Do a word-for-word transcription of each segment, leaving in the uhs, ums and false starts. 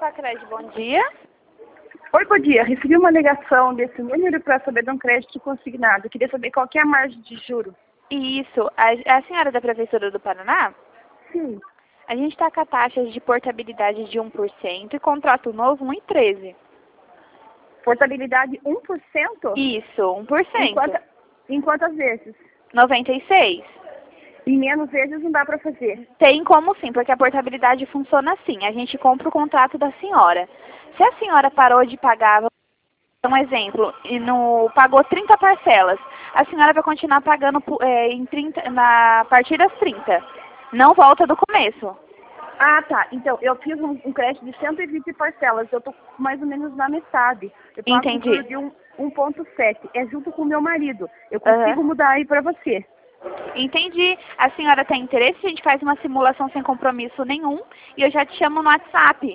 Pacred, bom dia. Oi, bom dia. Recebi uma ligação desse número para saber de um crédito consignado. Queria saber qual que é a margem de juro. Isso. A, a senhora é da Prefeitura do Paraná? Sim. A gente está com a taxa de portabilidade de um por cento e contrato novo um vírgula treze. Portabilidade um por cento? Isso, um por cento. Em, quanta, em quantas vezes? noventa e seis. Em menos vezes não dá para fazer. Tem como sim, porque a portabilidade funciona assim. A gente compra o contrato da senhora. Se a senhora parou de pagar, um exemplo, e no, pagou trinta parcelas, a senhora vai continuar pagando é, em trinta, na, a partir das trinta. Não volta do começo. Ah, tá. Então, eu fiz um, um crédito de cento e vinte parcelas. Eu tô mais ou menos na metade. Eu pago Entendi. um juro de um vírgula sete. É junto com o meu marido. Eu consigo Uhum. mudar aí para você. Entendi. A senhora tem interesse? A gente faz uma simulação sem compromisso nenhum e eu já te chamo no WhatsApp.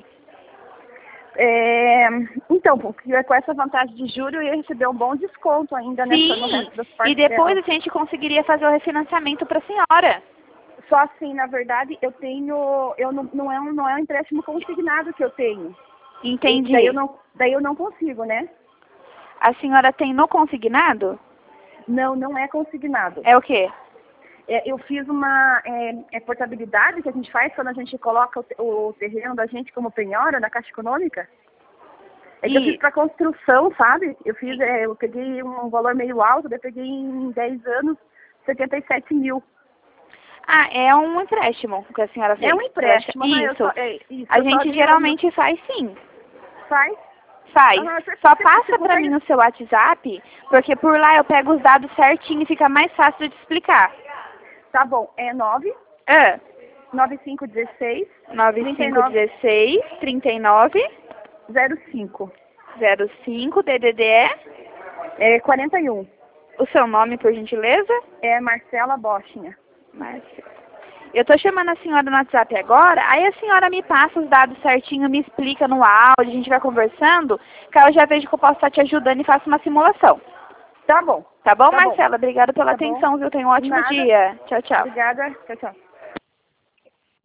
É, então, porque com essa vantagem de juros eu ia receber um bom desconto ainda nessa, no Sim, resto das e parcelas. depois a gente conseguiria fazer o refinanciamento para a senhora. Só assim, na verdade, eu tenho, eu não, não é um, não é um empréstimo consignado que eu tenho. Entendi. E daí eu não, daí eu não consigo, né? A senhora tem no consignado? Não, não é consignado. É o quê? É, eu fiz uma é, é portabilidade que a gente faz quando a gente coloca o, te- o terreno da gente como penhora na Caixa Econômica. É que eu E- fiz para construção, sabe? Eu fiz, é, eu peguei um valor meio alto, daí eu peguei em dez anos setenta e sete mil. Ah, é um empréstimo que a senhora fez. É um empréstimo, né? Eu Isso. só- é, isso, A eu só gente vi geralmente faz sim. como faz. Faz. Aham, você- Só você- passa você pra mim consegue- no seu WhatsApp, porque por lá eu pego os dados certinho e fica mais fácil de explicar. Tá bom, é nove É. nove cinco um seis nove cinco um seis, trinta e nove, zero cinco. zero cinco, D D D E. É quarenta e um. O seu nome, por gentileza? É Marcela Bochinha. Márcia. Eu tô chamando a senhora no WhatsApp agora, aí a senhora me passa os dados certinho, me explica no áudio, a gente vai conversando, que aí eu já vejo que eu posso estar te ajudando e faço uma simulação. Tá bom. Tá bom, Tá bom. Marcela? Obrigada pela Tá bom. atenção, viu? Tenha um ótimo Nada. dia. Tchau, tchau. Obrigada. Tchau, tchau.